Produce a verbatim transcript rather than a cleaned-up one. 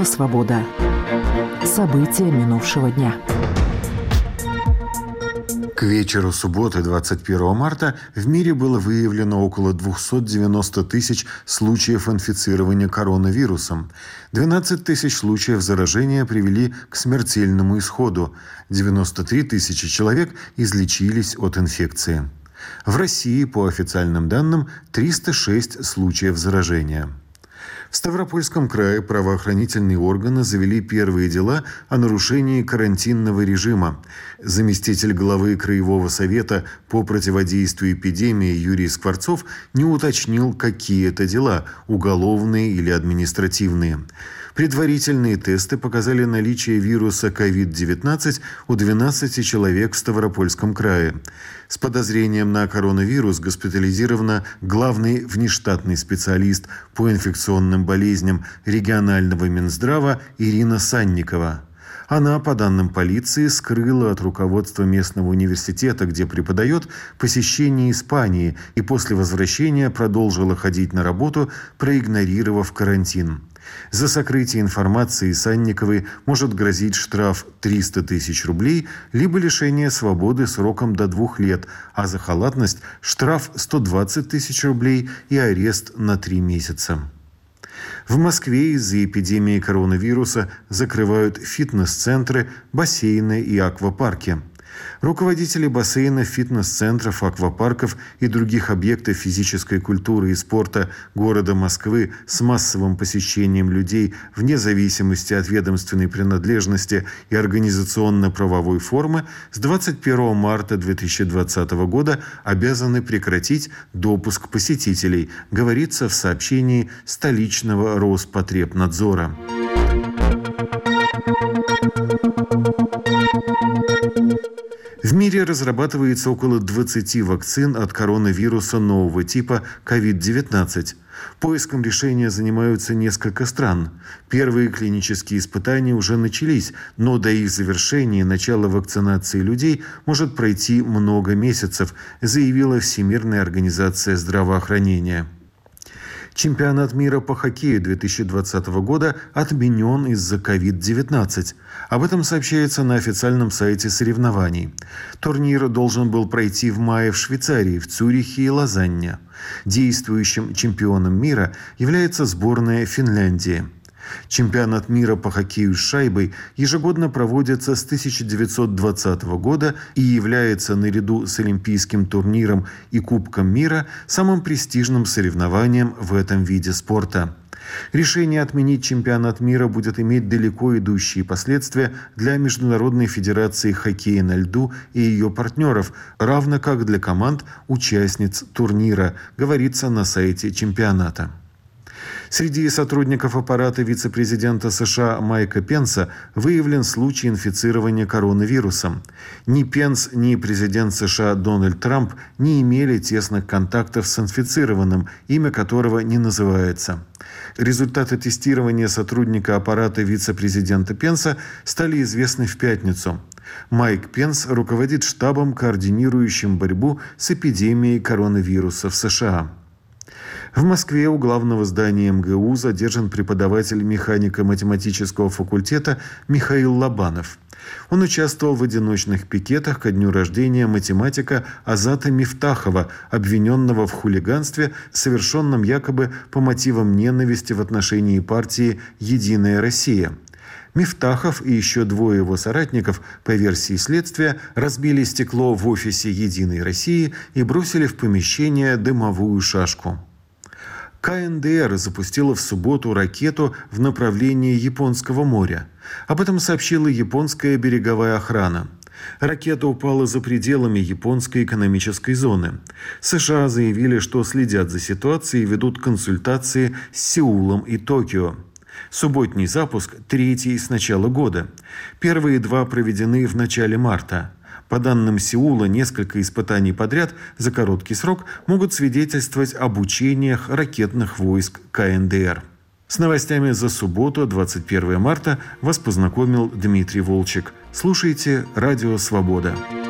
Радио «Свобода». События минувшего дня. К вечеру субботы, двадцать первого марта, в мире было выявлено около двести девяносто тысяч случаев инфицирования коронавирусом. двенадцать тысяч случаев заражения привели к смертельному исходу. девяносто три тысячи человек излечились от инфекции. В России, по официальным данным, триста шесть случаев заражения. В Ставропольском крае правоохранительные органы завели первые дела о нарушении карантинного режима. Заместитель главы Краевого совета по противодействию эпидемии Юрий Скворцов не уточнил, какие это дела – уголовные или административные. Предварительные тесты показали наличие вируса ковид девятнадцать у двенадцати человек в Ставропольском крае. С подозрением на коронавирус госпитализирована главный внештатный специалист по инфекционным болезням регионального Минздрава Ирина Санникова. Она, по данным полиции, скрыла от руководства местного университета, где преподает, посещение Испании и после возвращения продолжила ходить на работу, проигнорировав карантин. За сокрытие информации Санниковой может грозить штраф триста тысяч рублей, либо лишение свободы сроком до двух лет, а за халатность – штраф сто двадцать тысяч рублей и арест на три месяца. В Москве из-за эпидемии коронавируса закрывают фитнес-центры, бассейны и аквапарки. Руководители бассейнов, фитнес-центров, аквапарков и других объектов физической культуры и спорта города Москвы с массовым посещением людей вне зависимости от ведомственной принадлежности и организационно-правовой формы с двадцать первого марта две тысячи двадцатого года обязаны прекратить допуск посетителей, говорится в сообщении столичного Роспотребнадзора. В мире разрабатывается около двадцати вакцин от коронавируса нового типа ковид девятнадцать. Поиском решения занимаются несколько стран. Первые клинические испытания уже начались, но до их завершения и начала вакцинации людей может пройти много месяцев, заявила Всемирная организация здравоохранения. Чемпионат мира по хоккею две тысячи двадцатого года отменен из-за ковид девятнадцать. Об этом сообщается на официальном сайте соревнований. Турнир должен был пройти в мае в Швейцарии, в Цюрихе и Лозанне. Действующим чемпионом мира является сборная Финляндии. Чемпионат мира по хоккею с шайбой ежегодно проводится с тысяча девятьсот двадцатого года и является наряду с Олимпийским турниром и Кубком мира самым престижным соревнованием в этом виде спорта. Решение отменить чемпионат мира будет иметь далеко идущие последствия для Международной федерации хоккея на льду и ее партнеров, равно как для команд-участниц турнира, говорится на сайте чемпионата. Среди сотрудников аппарата вице-президента США Майка Пенса выявлен случай инфицирования коронавирусом. Ни Пенс, ни президент США Дональд Трамп не имели тесных контактов с инфицированным, имя которого не называется. Результаты тестирования сотрудника аппарата вице-президента Пенса стали известны в пятницу. Майк Пенс руководит штабом, координирующим борьбу с эпидемией коронавируса в США. В Москве у главного здания эм гэ у задержан преподаватель механико-математического факультета Михаил Лобанов. Он участвовал в одиночных пикетах ко дню рождения математика Азата Мифтахова, обвиненного в хулиганстве, совершенном якобы по мотивам ненависти в отношении партии «Единая Россия». Мифтахов и еще двое его соратников, по версии следствия, разбили стекло в офисе «Единой России» и бросили в помещение дымовую шашку. ка эн дэ эр запустила в субботу ракету в направлении Японского моря. Об этом сообщила японская береговая охрана. Ракета упала за пределами японской экономической зоны. США заявили, что следят за ситуацией и ведут консультации с Сеулом и Токио. Субботний запуск – третий с начала года. Первые два проведены в начале марта. По данным Сеула, несколько испытаний подряд за короткий срок могут свидетельствовать об учениях ракетных войск ка эн дэ эр. С новостями за субботу, двадцать первого марта, вас познакомил Дмитрий Волчек. Слушайте «Радио Свобода».